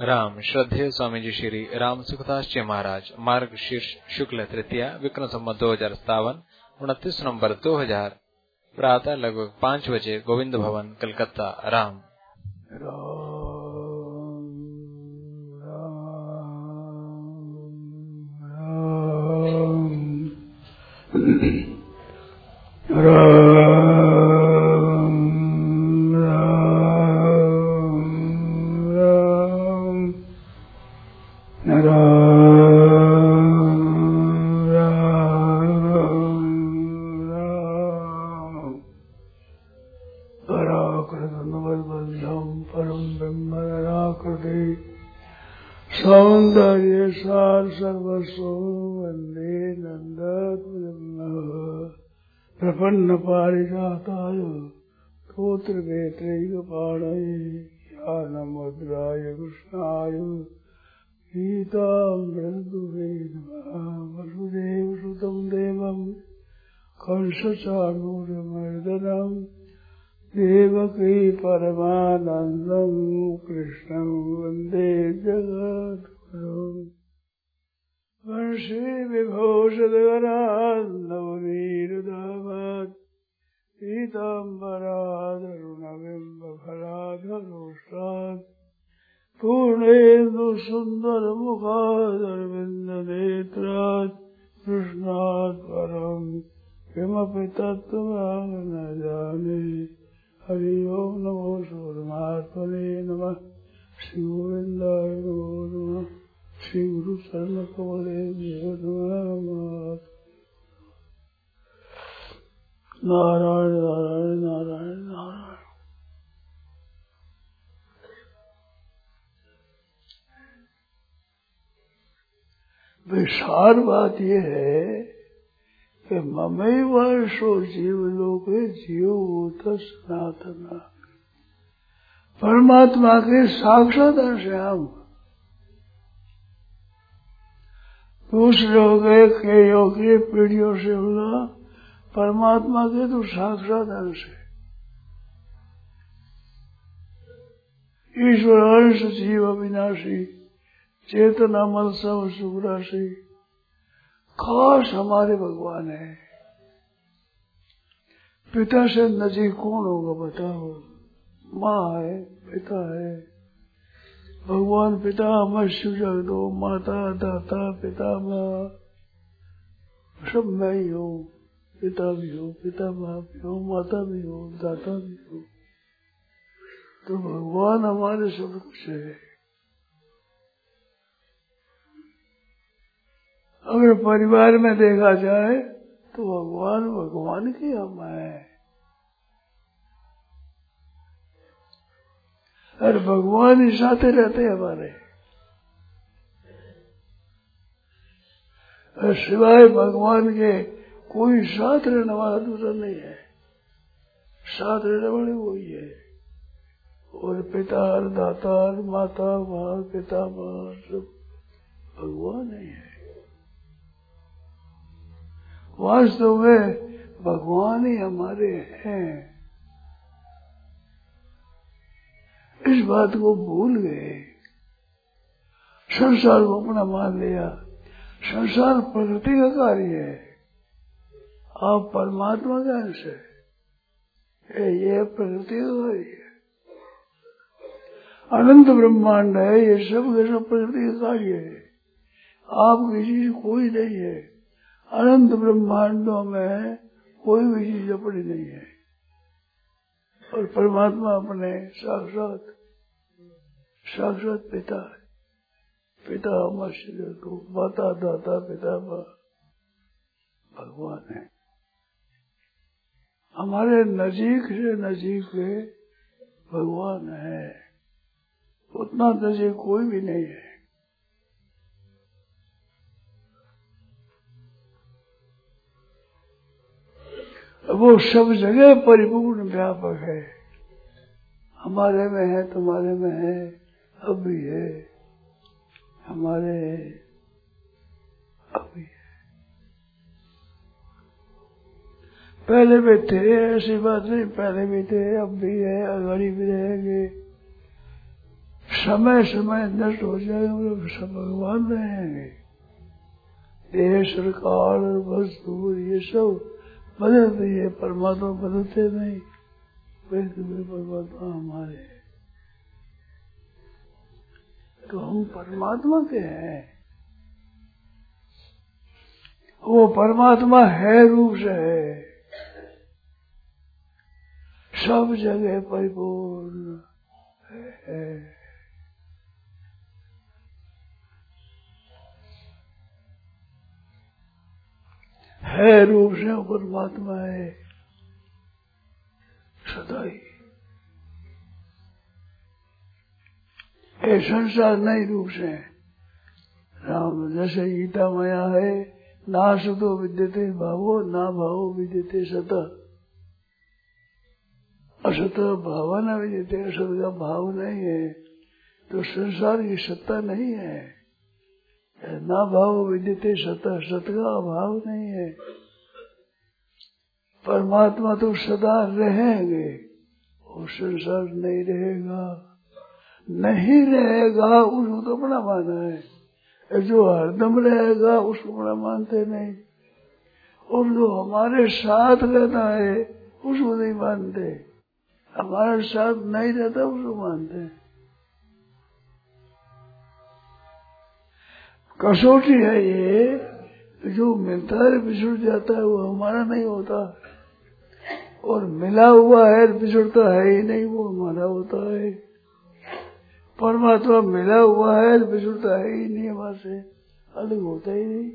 राम श्रद्धेय स्वामी जी श्री राम सुखदास जी महाराज मार्ग शीर्ष शुक्ल तृतीया विक्रम संवत 2057 29 नवंबर 2000 प्रातः लगभग 5 बजे गोविंद भवन कलकत्ता। राम सौंदर्य सार सर्वस्व वंदे प्रपन्न पारिजाताय तोत्र वेत्रैकपाणये ज्ञानमुद्राय कृष्णाय गीतामृतदुहे नमः। वसुदेवसुतं देवं कंसचाणूरमर्दनं देवकी परमानन्दं कृष्णं वन्दे जगद्गुरुं। वंशी विभूषितकरान्नवनीरुदाभात् पीताम्बरादरुणबिम्बफलाधरोष्टात् पूर्णेन्दुसुन्दरमुखादरविन्दनेत्रात् कृष्णात् परं किमपि तत्त्वं न जाने। हरि ओम नमो सूर्यमात्मने नमः। श्री गोविंदाय नमो नमः। श्री गुरु शरण कमलेभ्यो नमः। नारायण नारायण नारायण नारायण। विशाल बात यह है कि ममैवांशो जीवलोके जीवभूत सनातन। परमात्मा के साक्षात अंश हैं हम। दूसरे हो गए कई योगी पीढ़ियों से होगा, परमात्मा के तो साक्षात अंश है। ईश्वर अंश जीव अविनाशी चेतना मन सब सुखराशि। खास हमारे भगवान है। पिता से नजीक कौन होगा बताओ? माँ है, पिता है। भगवान पिता मैं शिव जगदो माता दाता पिता माँ सब मैं ही हूँ। पिता भी हो, पिता माँ भी हो, माता भी हो, दाता भी हो। तो भगवान हमारे सब कुछ है। अगर परिवार में देखा जाए तो भगवान भगवान की हम है। और भगवान ही साथे रहते हमारे। और सिवाय भगवान के कोई साथ रहने वाला दूसरा नहीं है। साथ रहने वाले वही है। और पिता दाता माता माँ पिता माँ सब भगवान ही है। वास्तव में भगवान ही हमारे हैं। इस बात को भूल गए। संसार को अपना मान लिया। संसार प्रकृति का कार्य है। आप परमात्मा का अंश है। ये प्रकृति का कार्य है। अनंत ब्रह्मांड है। ये सब के सब प्रकृति का कार्य है। आपकी चीज कोई नहीं है। अनंत ब्रह्मांडों में कोई भी चीज अपनी नहीं है। और परमात्मा अपने साक्षात पिता है। पिता मनुष्य को माता दाता पिता भगवान है। हमारे नजीक से नजीक भगवान है। उतना नजीक कोई भी नहीं है। वो सब जगह परिपूर्ण व्यापक है। हमारे में है, तुम्हारे में है, अब भी है, हमारे है, अब भी है। पहले भी थे, ऐसी बात नहीं। पहले भी थे, अब भी है, आगे भी रहेंगे। समय समय नष्ट हो जाएगा, मतलब सब भगवान रहेंगे। देश सरकार वस्तु ये सब बदलते है, परमात्मा बदलते नहीं। परमात्मा हमारे, तो हम परमात्मा के हैं। वो परमात्मा है रूप से है, सब जगह परिपूर्ण है रूप से वो परमात्मा है सदा ही। ये संसार नहीं रूप से है। राम जैसे गीता माया है, ना सतो विद्यते भावो ना भावो विद्यते सत, असत भाव न विद्यते, असत का भाव नहीं है तो संसार की सत्ता नहीं है। ना भाव विद्यते सत, सत का अभाव नहीं है। परमात्मा तो सदा रहेंगे और संसार नहीं रहेगा, नहीं रहेगा उसको तो बड़ा माना है। जो हरदम रहेगा उसको बड़ा मानते नहीं, और जो हमारे साथ रहता है उसको नहीं मानते, हमारे साथ नहीं रहता उसको मानते हैं। कसौटी है ये, जो मिलता है बिछुड़ जाता है वो हमारा नहीं होता, और मिला हुआ है बिछुड़ता है ही नहीं वो हमारा होता है। परमात्मा मिला हुआ है बिछुड़ता है ही नहीं, हमारे से अलग होता ही नहीं,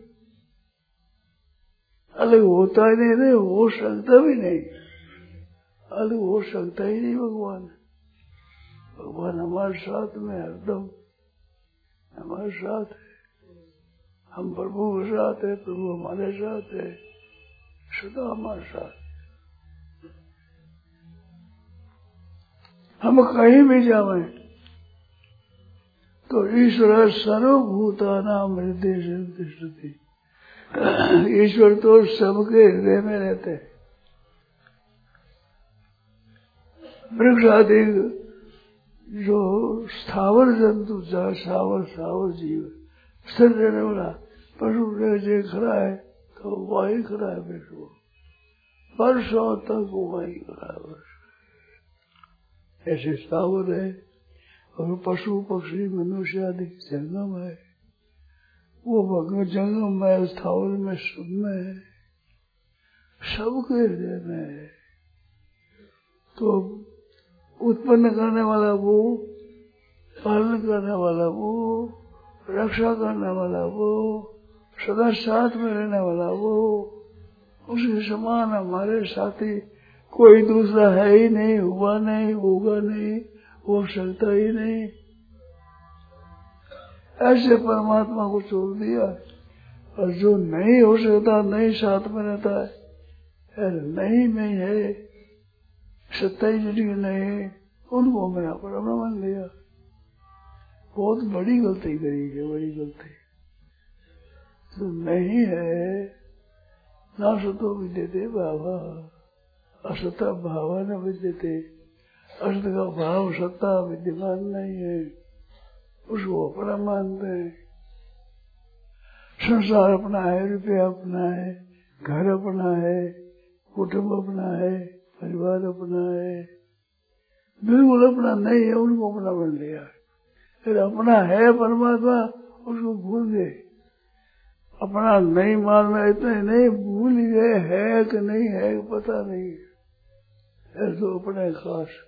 अलग होता ही नहीं, हो सकता भी नहीं, अलग हो सकता ही नहीं। भगवान भगवान हमारे साथ में हरदम हमारे साथ है, हम प्रभु के साथ है, प्रभु हमारे साथ है, सदा हमारे साथ। हम कहीं भी जावे तो ईश्वर सर्वभूतानां हृदय से तिष्ठति, ईश्वर तो सबके हृदय में रहते हैं। वृक्ष आदि जो स्थावर जंतु सावर जीव स्थिर रहने वाला पशु जो खड़ा है तो वही खड़ा है, वृक्ष वर्षों तक वही खड़ा है, ऐसे स्थावर है। और पशु पक्षी मनुष्य आदि जंगम है, वो भगवान जंगम में स्थावर में सब में है, सबके हृदय में है। तो उत्पन्न करने वाला वो, पालन करने वाला वो, रक्षा करने वाला वो, सदा साथ में रहने वाला वो, उसके समान हमारे साथी कोई दूसरा है ही नहीं, हुआ नहीं, होगा नहीं, हो सकता ही नहीं। ऐसे परमात्मा को छोड़ दिया, और जो नहीं हो सकता, नहीं साथ में रहता है, नहीं में है, सत्ता ही जिनकी नहीं है, उनको मैंने अपना मान लिया। बहुत बड़ी गलती करी है, बड़ी गलती। तो नहीं है, ना सतो विद्यते भावा, असता भावा न विद्यते, असत का भाव सत्ता विद्यमान नहीं है, उसको अपना मानते हैं। संसार अपना है, रुपया अपना है, घर अपना है, कुटुंब अपना है, परिवार अपना है, बिल्कुल अपना नहीं है, उनको अपना बन लिया। फिर अपना है परमात्मा, उसको भूल गए, अपना नहीं मानना, इतना नहीं भूल गए, है कि नहीं है पता नहीं, ऐसा अपने खास।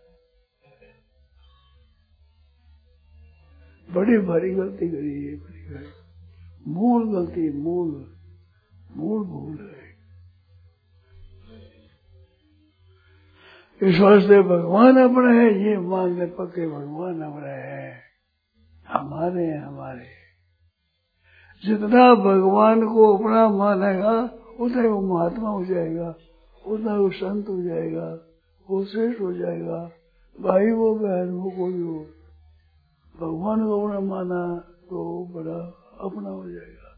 बड़ी भारी गलती करी है, बड़ी भारी मूल गलती, मूल भूल है। इस वास्ते भगवान अपने है, ये मान ले पक्के भगवान अपने है, हमारे। जितना भगवान को अपना मानेगा उतना वो महात्मा हो जाएगा, उतना वो संत हो जाएगा, वो श्रेष्ठ हो जाएगा, भाई वो बहन वो कोई हो। भगवान को अपना माना तो बड़ा अपना हो जाएगा।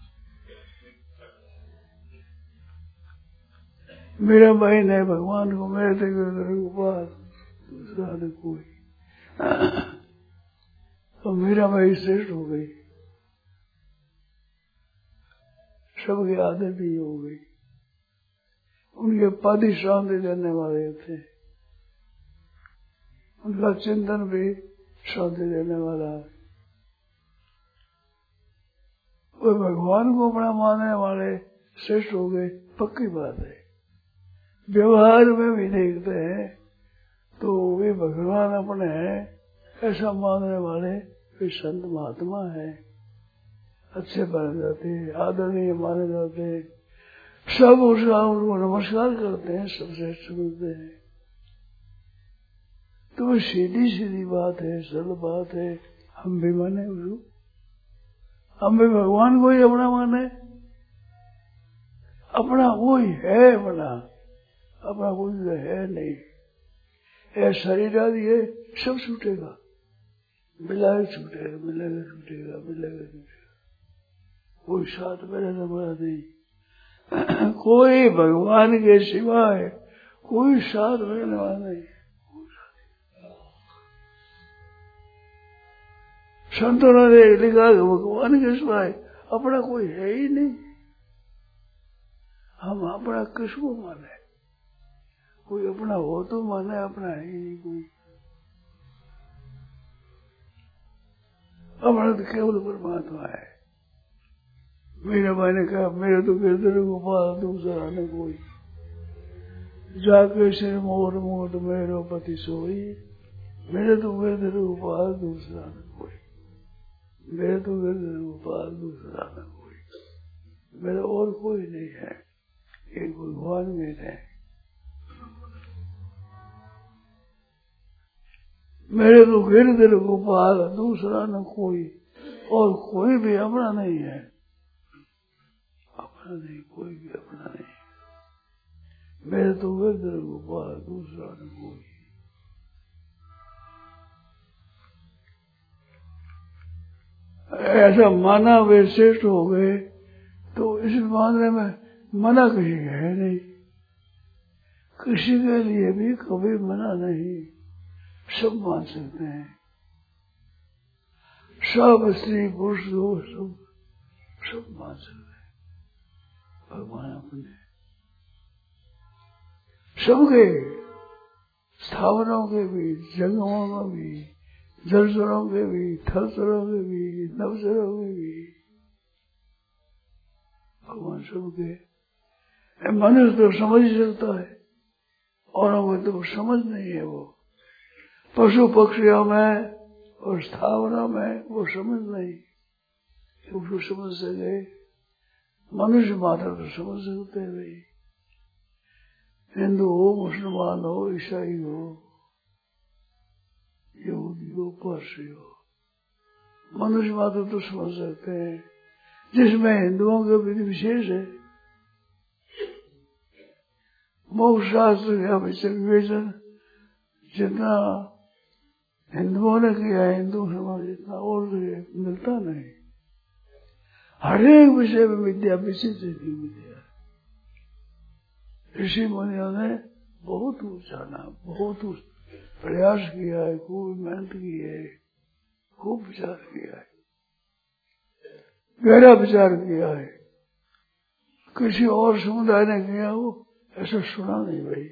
मेरा भाई नहीं भगवान को मेरे पास दूसरा कोई तो मीराबाई श्रेष्ठ हो गई, सबके आदर भी हो गई। उनके पद ही शांति देने वाले थे, उनका चिंतन भी शांति देने वाला है। वो भगवान को अपना मानने वाले श्रेष्ठ हो गए, पक्की बात है। व्यवहार में भी देखते हैं तो वे भगवान अपने हैं ऐसा मानने वाले वे संत महात्मा है, अच्छे बन जाते हैं, आदरणीय माने जाते हैं, सब उनको नमस्कार करते हैं, सबसे समझते हैं। तो वो सीधी सीधी बात है, सरल बात है। हम भी माने उसको, हम भी भगवान को ही अपना माने, अपना कोई है अपना कोई है नहीं। यह शरीर आदि है, सब छूटेगा, मिलाए छूटेगा, मिलेगा छूटेगा, मिलेगा छूटेगा, कोई साथ में रहने वाला नहीं। कोई भगवान के सिवाय कोई साथ में रहने वाला नहीं। संतों ने लिखा कि भगवान के सिवाय अपना कोई है ही नहीं। हम अपना किसको माने? कोई अपना हो तो माने, अपना है ही नहीं कोई। अपना तो केवल परमात्मा है। मेरे भाई ने कहा मेरे तो गिरधर गोपाल दूसरा न कोई, जाके सिर मोर मोट मेरो पति सोई। मेरे तो गिरधर गोपाल दूसरा न कोई, मेरे तो गिरधर गोपाल दूसरा न कोई, मेरा और कोई नहीं है, एक भगवान मेरे हैं। मेरे तो गिरधर गोपाल दूसरा न कोई, और कोई भी अपना नहीं है, अपना नहीं, कोई भी अपना नहीं। मेरे तो गिरधर गोपाल दूसरा न कोई। ऐसा माना वे श्रेष्ठ हो गए, तो इस मामले में मना किसी का है नहीं, किसी के लिए भी कभी मना नहीं, सब मान सकते हैं। सब स्त्री पुरुष लोग सब मान सकते हैं। भगवान अपने सबके, स्थावरों के भी, जंगमों में भी, जलचरों के भी, थलचरों के भी, नवचरों के भी, भगवान सबके। मनुष्य तो समझ ही सकता है, औरों में तो समझ नहीं है। वो पशु पक्षियों में और स्थावरों में वो समझ नहीं, उसको समझ सके। मनुष्य मात्र तो समझ सकते हैं भाई, हिंदू हो, मुसलमान हो, ईसाई हो, यहूदी हो, पारसी हो, मनुष्य मात्र तो समझ सकते हैं। जिसमें हिंदुओं के विधि विशेष है, मोक्ष शास्त्र का विवेचन जितना हिंदुओं ने किया, हिंदू समाज इतना और मिलता नहीं। हर एक विषय में विद्या विशिष्ट विद्या। ऋषि मुनियों ने बहुत जाना, बहुत प्रयास किया है, खूब मेहनत की है, खूब विचार किया है, गहरा विचार किया है। किसी और समुदाय ने किया हो ऐसा सुना नहीं भाई।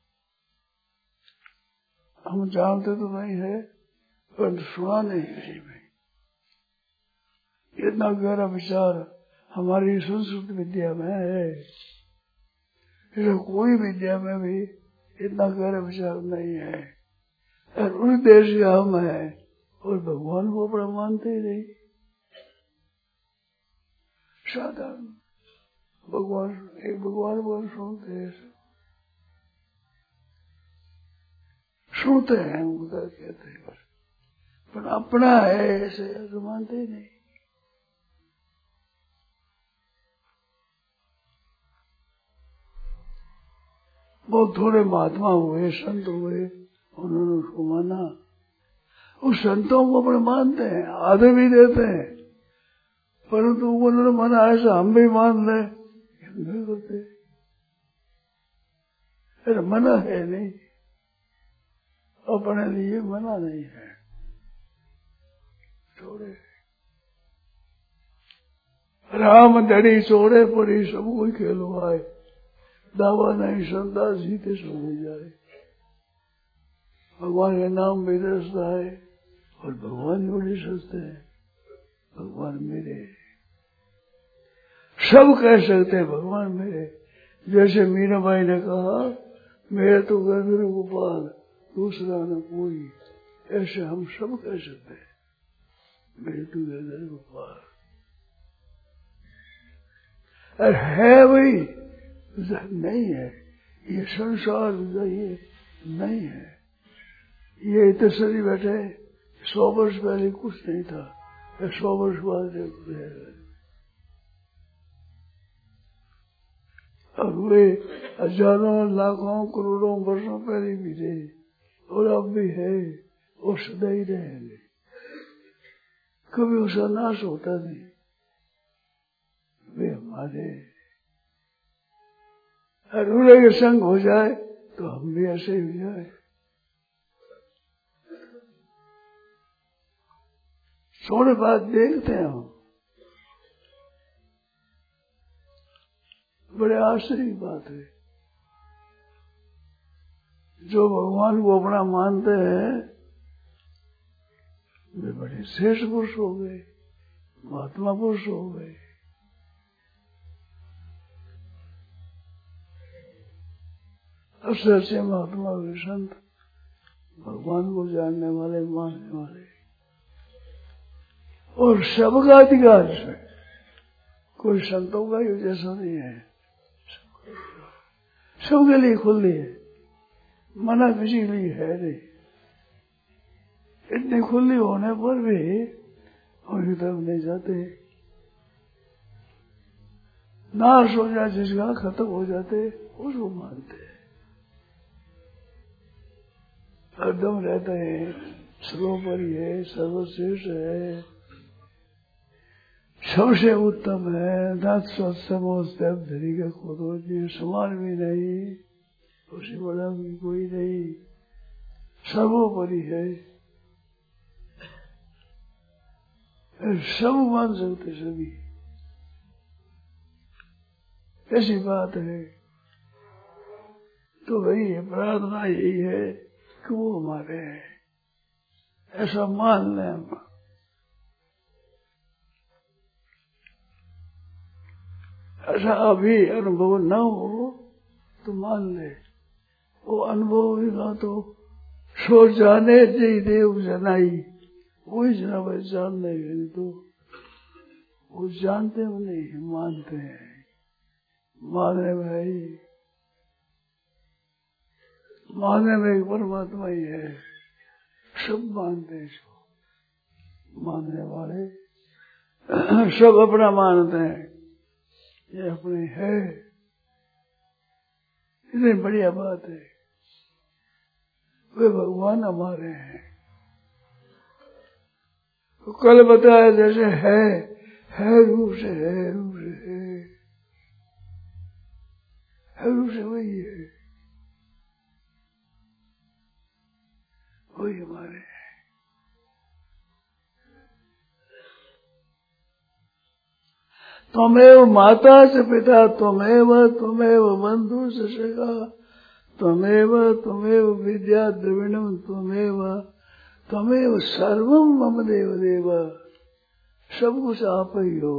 हम जानते तो नहीं है, पर सुना नहीं किसी में। इतना गहरा विचार हमारी संस्कृत विद्या में है, ऐसा कोई विद्या में भी इतना गहरा विचार नहीं है। और उस देश के हम है और भगवान को अपना मानते ही नहीं। साधारण भगवान, एक भगवान को सुनते हैं, उनका कहते हैं बस, पर अपना है ऐसे तो मानते ही नहीं। बहुत थोड़े महात्मा हुए, संत हुए, उन्होंने उसको माना। उस संतों को अपने मानते हैं, आदर भी देते हैं, परंतु उन्होंने माना ऐसा हम भी मान लें, नहीं करते। अरे मना है नहीं, अपने लिए मना नहीं है। छोड़े। राम धड़ी छोड़े पड़ी सब कोई खेलवाए, दावा नहीं संता जीते सो जाए। भगवान के नाम भी दसता है और भगवान बड़े सस्ते हैं। भगवान मेरे सब कह सकते हैं, भगवान मेरे। जैसे मीराबाई ने कहा मेरे तो गंधर्व गोपाल दूसरा न कोई, ऐसे हम सब कह सकते हैं मेरे तो गंधर्व गोपाल। और है वही नहीं है, ये संसार ये नहीं है। ये इतने सदी बैठे 100 वर्ष पहले कुछ नहीं था, 100 वर्ष बाद अब वे हजारों लाखों करोड़ों वर्षों पहले भी थे और अब भी है और सदा ही रहेंगे। कभी उसका नाश होता नहीं। वे हमारे अधूरे के संग हो जाए तो हम भी ऐसे ही हो जाए। थोड़ी बात देखते हैं हम, बड़े आश्चर्य की बात है। जो भगवान को अपना मानते हैं वे बड़े श्रेष्ठ पुरुष हो गए, महात्मा पुरुष हो गए। अच्छे महात्मा वे संत, भगवान को जानने वाले, मानने वाले, और सबका अधिकार है। कोई संतों का ही जैसा नहीं है, सबके लिए खुली है, मना किसी के लिए है नहीं। इतनी खुली होने पर भी उनकी तरफ नहीं जाते। नाश हो जाए जिसका, खत्म हो जाते उसको मानते हैं। हरदम रहते हैं, सर्वोपरि है, सर्वश्रेष्ठ है, सबसे उत्तम है, नाथ समोस्तम धरी का खोदो जी, समान भी नहीं, उसे बड़ा भी कोई नहीं, सर्वोपरि है। सब मान सकते सभी। ऐसी बात है तो वही है, प्रार्थना यही है कि वो हमारे हैं, ऐसा मान लें हम। ऐसा अभी अनुभव न हो तो मान ले, वो अनुभव होगा तो सो जाने जी देव जनाई, वही जना भाई जान नहीं तो वो जानते हो नहीं, मानते हैं। मानने भाई, मानने में एक परमात्मा ही है, सब मानते हैं इसको। मानने वाले सब अपना मानते हैं, ये अपने है। इतनी बढ़िया बात है, वे भगवान हमारे हैं। तो कल बताया जैसे है रूप से, है रूप से है रूप से वही है, वही हमारे हैं। त्वमेव माता च पिता त्वमेव बंधु सखा त्वमेव विद्या द्रविणम त्वमेव सर्वम मम देव देव, सब कुछ आप ही हो।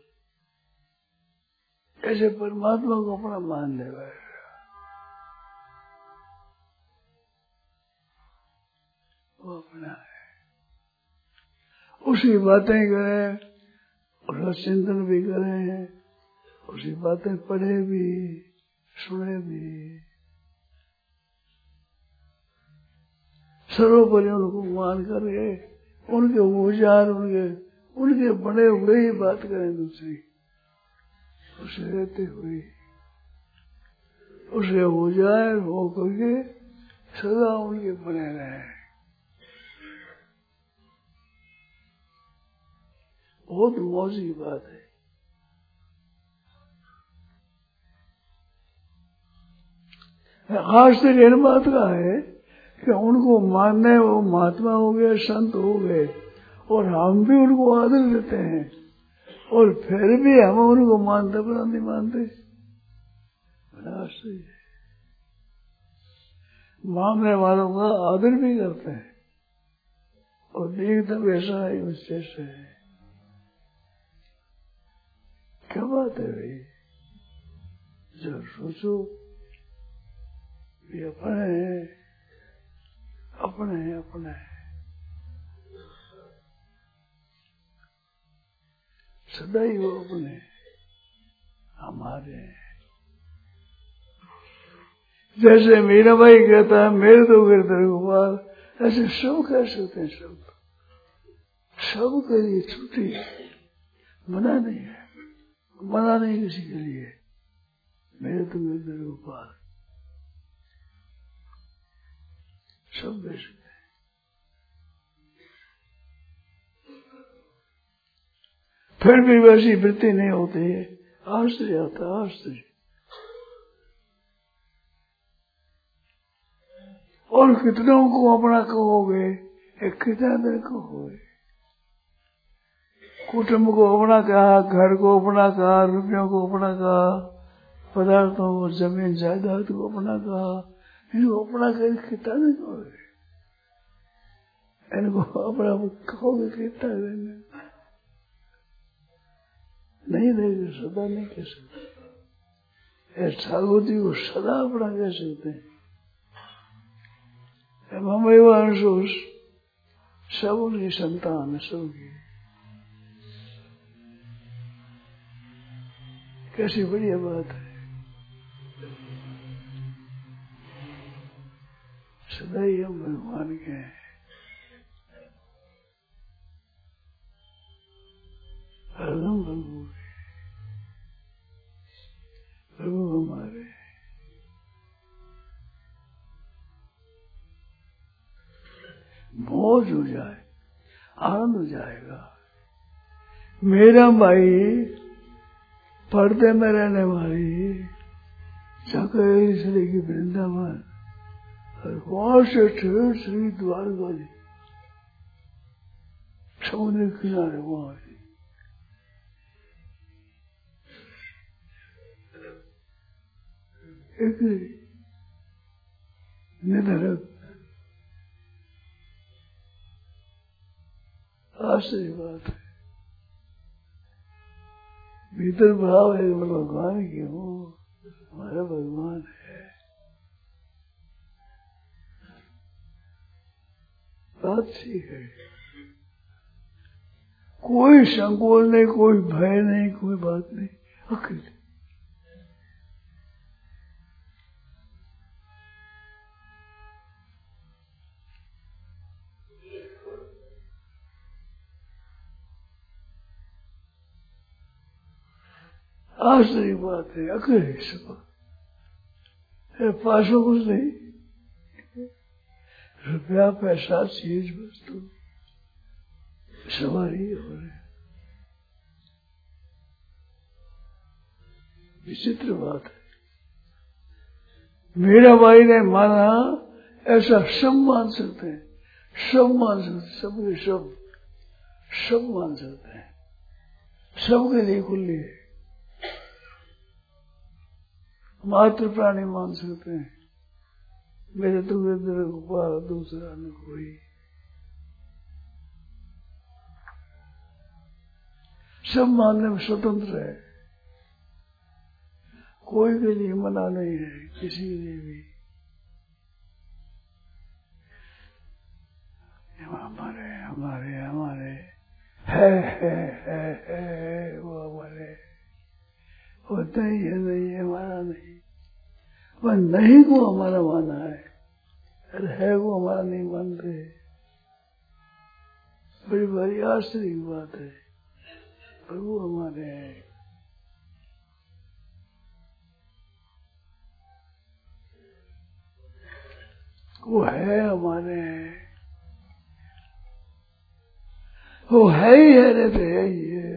ऐसे परमात्मा को अपना मान ले, वो अपना है, उसी बातें करें, उसका चिंतन भी करें, उसी बातें पढ़े भी, सुने भी। सर्वोपरि उनको मान करके उनके विचार, उनके बने हुए ही बात करें दूसरी, उसे रहते हुए उसे हो जाए, हो करके सदा उनके बने रहे। बहुत मौज की बात है। खास तक इन बात का है कि उनको मानने वो महात्मा हो गए, संत हो गए, और हम भी उनको आदर देते हैं, और फिर भी हम उनको मानते बना नहीं मानते। मानने वालों का आदर भी करते हैं, और एकदम ऐसा है उससे है। क्या बात है भाई, जब सोचो ये अपने हैं, अपने हैं, अपने हैं, सदा ही वो अपने हमारे हैं। जैसे मीरा भाई कहता है मेरे तो गिरधर गोपाल, ऐसे सब कह सकते हैं। सब के लिए छुट्टी मना नहीं है, मना नहीं किसी के लिए। मेरे तो गिरधर गोपाल सब कह सकते हैं। फिर भी वैसी वृत्ति नहीं होती है। आश्चर्य आता है, आश्चर्य। और कितनों को अपना कहोगे, कितना दिन कहोगे। कुटुंब को अपना कहा, घर को अपना कहा, रुपयों को अपना कहा, पदार्थों को, जमीन जायदाद को अपना कहा। इनको अपना कर कितना दिन कहोगे, इनको अपना कहोगे कितना दिन नहीं रहेगा, सदा नहीं कह सकते। ठाकुर जी को सदा अपना कह सकते हैं। अंशुष सब उनकी संतान, सबकी। कैसी बढ़िया बात है। सदा ही हम भगवान के हैं। हरदम प्रभु प्रभु हमारे। मौज हो जाए, आनंद हो जाएगा। मेरा भाई पर्दे में रहने वाली चकरी की वृंदावन, और वहां से ठेर श्री द्वारका जी समुद्र किनारे वहां एक निधरक आश्चर्य बात है। भीतर भाव है भगवान की हूँ, हमारा भगवान है। बात ठीक है, कोई संकोच नहीं, कोई भय नहीं, कोई बात नहीं, अकेले। आश्चर्य बात है, अकेले सब। पासों कुछ नहीं, रुपया पैसा चीज वस्तु सवारी हो रहे। विचित्र बात है। मेरा भाई ने माना, ऐसा सब मान सकते हैं, सब मान सकते, सबके सब मान सकते हैं, सबके लिए खुली है। मात्र प्राणी मान सकते हैं, मेरे तो गिरधर गोपाल, दूसरा न कोई। सब मानने में स्वतंत्र है, कोई के लिए मना नहीं है, किसी के लिए भी। हमारे हमारे हमारे है वो हमारे, होता ही है, नहीं है हमारा नहीं। वह नहीं को हमारा माना है, अरे है वो हमारा नहीं मानते। बड़ी बड़ी आश्चर्य की बात है। प्रभु हमारे हैं, वो है हमारे हैं, वो है ही है, रहते है ये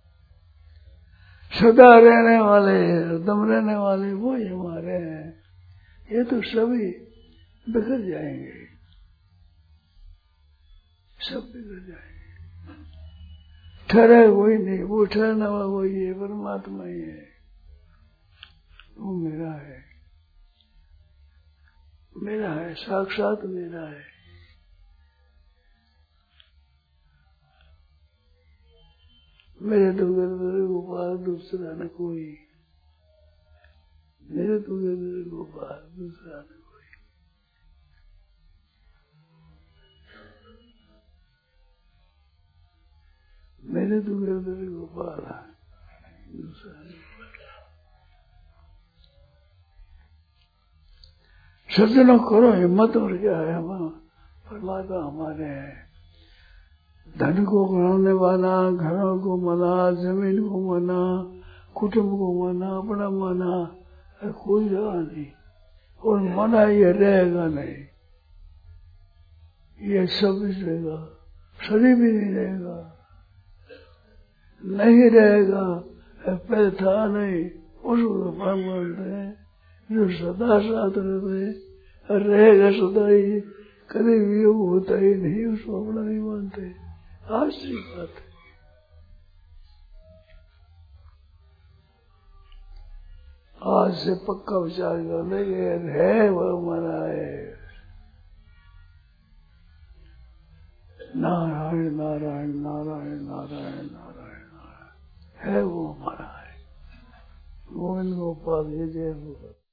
सदा रहने वाले, हरदम रहने वाले, वो ही हमारे हैं। ये तो सभी बिखर जाएंगे, सब बिखर जाएंगे। ठहरा कोई नहीं, वो ठहरना हुआ वही है, परमात्मा ही है, वो मेरा है, मेरा है, साक्षात मेरा है। मेरे तो गिरधर गोपाल दूसरा न कोई, मेरे तो गिरधर गोपाल दूसरा न कोई। मेरे तो गिरधर गोपाल दूसरा न कोई। सज्जनों करो हिम्मत, और क्या है, हम परमात्मा हमारे हैं। धन को बनाने वाला, घरों को मना, जमीन को मना, कुटुंब को मना, अपना मना, कोई जगह नहीं, और मना ये रहेगा नहीं, ये सब रहेगा, शरीर भी नहीं रहेगा, नहीं रहेगा, पहले था नहीं, उसको परम बोलते हैं, जो सदा साथ रहते, रहेगा सदा ही, कभी भी योग होता ही नहीं, उसको अपना नहीं मानते। आज की बात है, आज से पक्का विचार कर लेंगे, है वो हमारा है, नारायण नारायण नारायण नारायण नारायण नारायण, है वो हमारा है। गोविंद गोपाल जय जय।